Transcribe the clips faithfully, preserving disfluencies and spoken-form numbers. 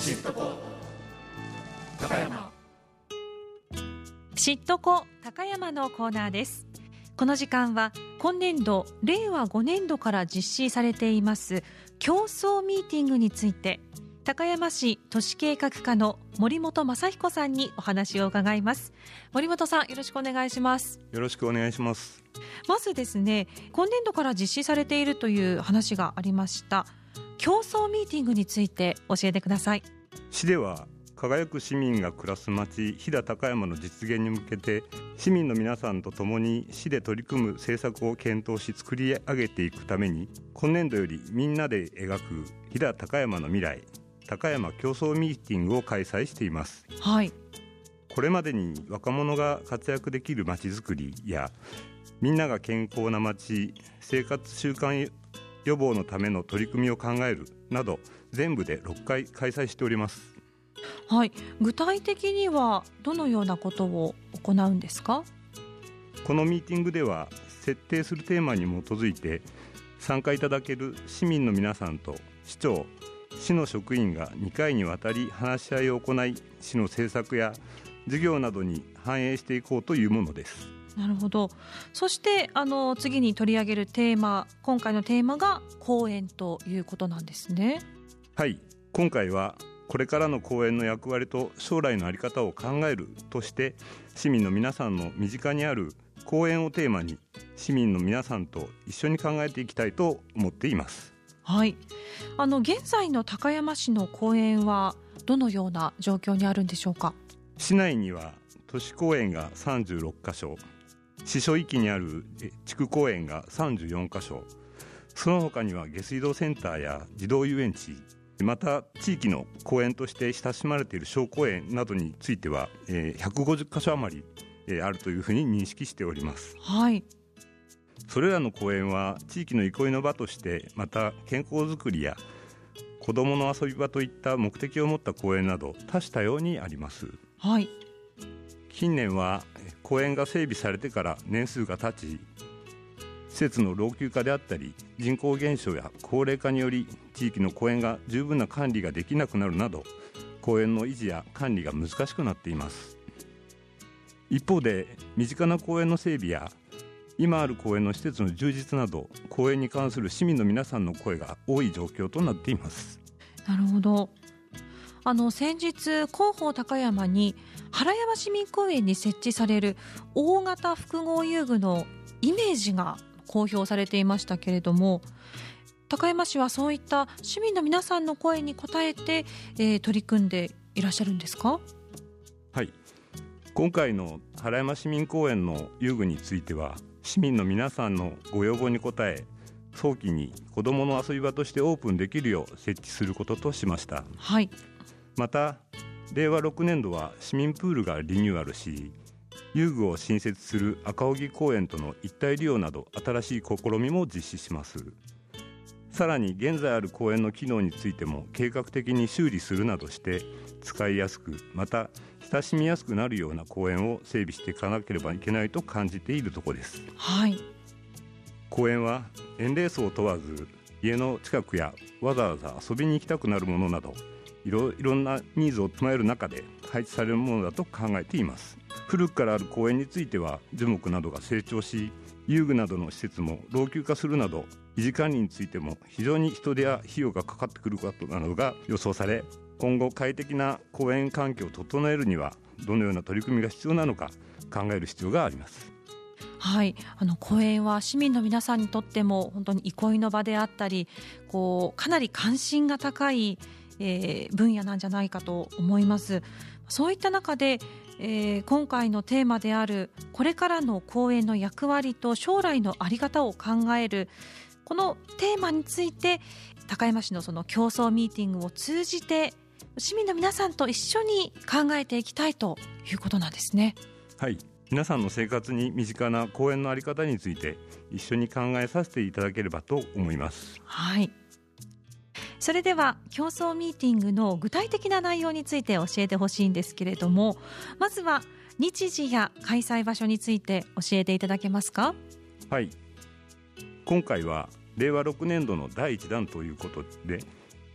シットコ高山シットコ高山のコーナーです。この時間は今年度れいわごねんどから実施されています競争ミーティングについて、高山市都市計画課の森本正彦さんにお話を伺います。森本さん、よろしくお願いします。 よろしくお願いします。 まずですね、今年度から実施されているという話がありました競争ミーティングについて教えてください。 市では輝く市民が暮らす町飛騨高山の実現に向けて、市民の皆さんと共に市で取り組む政策を検討し作り上げていくために、今年度よりみんなで描く飛騨高山の未来高山競争ミーティングを開催しています。 はい、 これまでに若者が活躍できる町づくりや、みんなが健康な町、生活習慣予防のための取り組みを考えるなど、全部でろっかい開催しております。 はい、具体的にはどのようなことを行うんですか？ このミーティングでは、設定するテーマに基づいて参加いただける市民の皆さんと市長、市の職員がにかいにわたり話し合いを行い、市の政策や事業などに反映していこうというものです。 なるほど。そしてあの次に取り上げるテーマ、今回のテーマが公園ということなんですね。 はい、今回はこれからの公園の役割と将来の在り方を考えるとして、市民の皆さんの身近にある公園をテーマに、市民の皆さんと一緒に考えていきたいと思っています。はい、 あの現在の高山市の公園はどのような状況にあるんでしょうか？ 市内には都市公園がさんじゅうろっかしょ、市所域にある地区公園がさんじゅうよんかしょ、その他には下水道センターや児童遊園地、また地域の公園として親しまれている小公園などについては、えー、ひゃくごじゅっかしょ余り、えー、あるというふうに認識しております。 はい、 それらの公園は地域の憩いの場として、また健康づくりや子どもの遊び場といった目的を持った公園など多種多様にあります。 はい、 近年は公園が整備されてから年数が経ち、施設の老朽化であったり人口減少や高齢化により、地域の公園が十分な管理ができなくなるなど、公園の維持や管理が難しくなっています。一方で、身近な公園の整備や今ある公園の施設の充実など、公園に関する市民の皆さんの声が多い状況となっています。 なるほど。あの先日、広報高山に原山市民公園に設置される大型複合遊具のイメージが公表されていましたけれども、高山市はそういった市民の皆さんの声に応えて、えー、取り組んでいらっしゃるんですか？ はい、今回の原山市民公園の遊具については、市民の皆さんのご要望に応え、早期に子どもの遊び場としてオープンできるよう設置することとしました。 はい、 またれいわろくねんどは市民プールがリニューアルし、遊具を新設する赤荻公園との一体利用など、新しい試みも実施します。さらに現在ある公園の機能についても計画的に修理するなどして、使いやすく、また親しみやすくなるような公園を整備していかなければいけないと感じているところです。 はい、 公園は年齢層を問わず、家の近くやわざわざ遊びに行きたくなるものなど、いろいろなニーズを踏まえる中で配置されるものだと考えています。古くからある公園については樹木などが成長し、遊具などの施設も老朽化するなど、維持管理についても非常に人手や費用がかかってくることなどが予想され、今後快適な公園環境を整えるにはどのような取り組みが必要なのか考える必要があります。 はい、あの公園は市民の皆さんにとっても本当に憩いの場であったり、こうかなり関心が高い、えー、分野なんじゃないかと思います。そういった中で、えー、今回のテーマであるこれからの公園の役割と将来の在り方を考える、このテーマについて高山市のその競争ミーティングを通じて市民の皆さんと一緒に考えていきたいということなんですね。 はい、皆さんの生活に身近な公園の在り方について一緒に考えさせていただければと思います。 はい、それでは競争ミーティングの具体的な内容について教えてほしいんですけれども、まずは日時や開催場所について教えていただけますか？ はい、今回はれいわろくねんどのだいいちだんということで、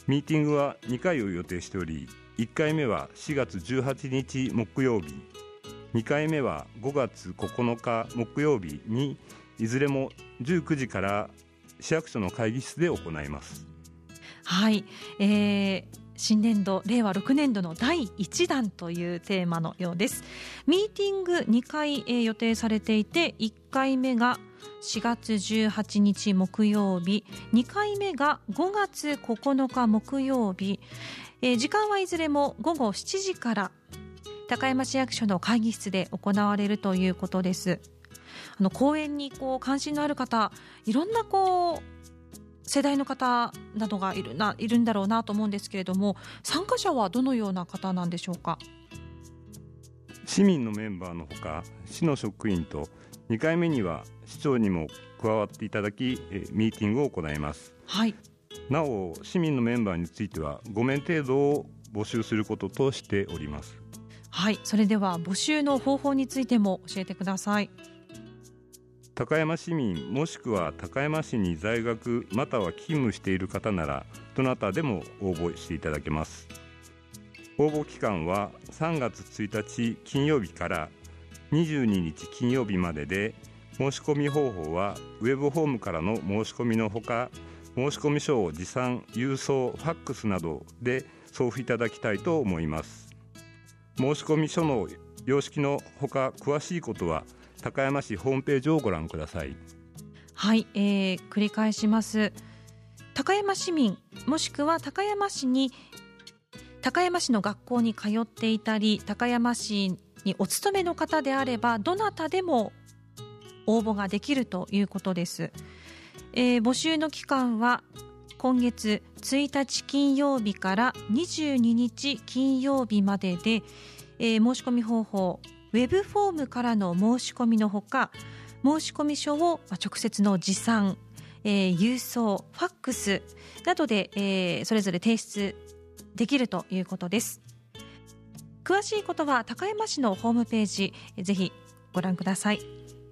ミーティングはにかいを予定しており、いっかいめはしがつじゅうはちにち木曜日、にかいめはごがつここのか木曜日に、いずれもじゅうくじから市役所の会議室で行います。 はい、えー、新年度れいわろくねんどのだいいちだんというテーマのようです。ミーティングにかい、えー、予定されていて、いっかいめがしがつじゅうはちにち木曜日、にかいめがごがつここのか木曜日、えー、時間はいずれもごごしちじから高山市役所の会議室で行われるということです。あの講演にこう関心のある方、いろんなこう世代の方などがいるな、いるんだろうなと思うんですけれども、参加者はどのような方なんでしょうか。 市民のメンバーのほか、市の職員とにかいめには市長にも加わっていただき、ミーティングを行います。 はい、 なお市民のメンバーについてはごめん程度を募集することとしております。 はい、それでは募集の方法についても教えてください。 高山市民もしくは高山市に在学または勤務している方なら、どなたでも応募していただけます。応募期間はさんがつついたち金曜日からにじゅうににち金曜日までで、申し込み方法はウェブホームからの申し込みのほか、申し込み書を持参、郵送、ファックスなどで送付いただきたいと思います。申し込み書の様式のほか、詳しいことは高山市ホームページをご覧ください。 はい、えー、繰り返します。高山市民もしくは高山市に高山市の学校に通っていたり、高山市にお勤めの方であれば、どなたでも応募ができるということです。えー、募集の期間は今月ついたち金曜日からにじゅうににち金曜日までで、えー、申し込み方法、ウェブフォームからの申し込みのほか、申し込み書を直接の持参、えー、郵送、ファックスなどで、えー、それぞれ提出できるということです。詳しいことは高山市のホームページ、ぜひご覧ください。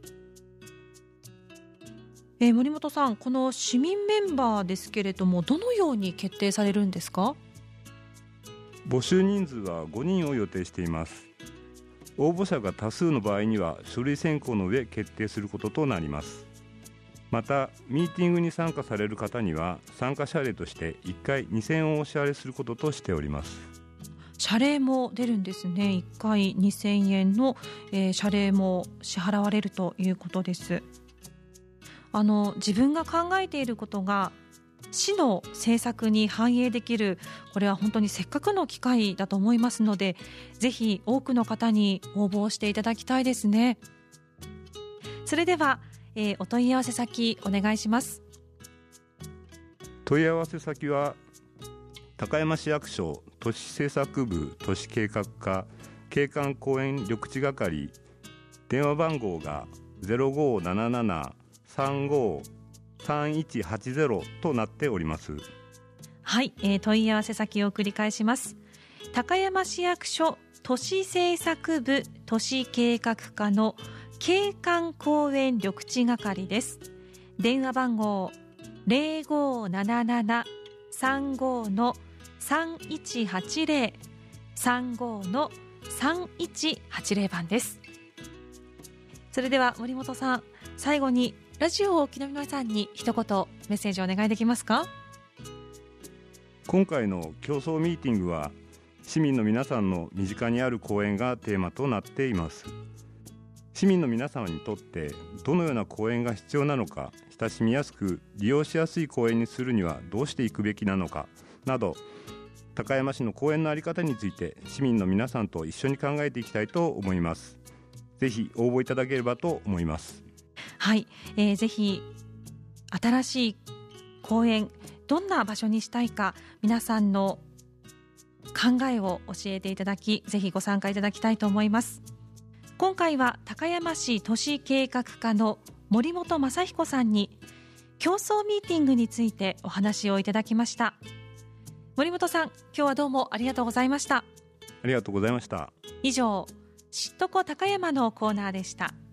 えー、森本さん、この市民メンバーですけれども、どのように決定されるんですか。 募集人数はごにんを予定しています。応募者が多数の場合には書類選考の上決定することとなります。またミーティングに参加される方には参加謝礼としていっかいにせんえんをお支払いすることとしております。 謝礼も出るんですね。いっかいにせんえんの、えー、謝礼も支払われるということです。あの自分が考えていることが市の政策に反映できる、これは本当にせっかくの機会だと思いますので、ぜひ多くの方に応募していただきたいですね。それでは、えー、お問い合わせ先お願いします。 問い合わせ先は高山市役所都市政策部都市計画課景観公園緑地係、電話番号が ゼロごーななななさんごーさんいちはちゼロ となっております。 はい、えー、問い合わせ先を繰り返します。高山市役所都市政策部都市計画課の景観公園緑地係です。電話番号 ゼロごーななななさんごーのさんいちはちゼロ さんごーのさんいちはちゼロ番です。それでは森本さん、最後にラジオをお聞きの皆さんに一言メッセージをお願いできますか。 今回の競争ミーティングは市民の皆さんの身近にある公園がテーマとなっています。市民の皆様にとってどのような公園が必要なのか、親しみやすく利用しやすい公園にするにはどうしていくべきなのかなど、高山市の公園の在り方について市民の皆さんと一緒に考えていきたいと思います。ぜひ応募いただければと思います。 はい、えー、ぜひ新しい公園、どんな場所にしたいか、皆さんの考えを教えていただき、ぜひご参加いただきたいと思います。今回は高山市都市計画課の森本正彦さんに競争ミーティングについてお話をいただきました。森本さん、今日はどうもありがとうございました。 ありがとうございました。 以上、知っとこ高山のコーナーでした。